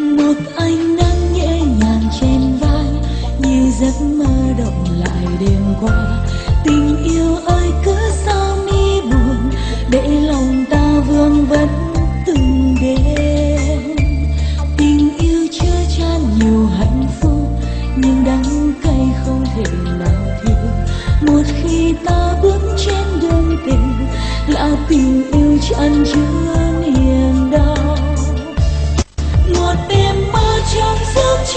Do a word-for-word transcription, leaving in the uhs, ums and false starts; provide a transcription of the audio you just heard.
một ánh nắng nhẹ nhàng trên vai như giấc mơ động lại đêm qua. Tình yêu ơi cứ sao mi buồn để lòng ta vương vấn từng đêm. Tình yêu chứa chan nhiều hạnh phúc nhưng đắng cay không thể nào thiếu. Một khi ta bước trên đường tình là tình yêu chan chứa niềm đau. Một đêm mơ trong giấc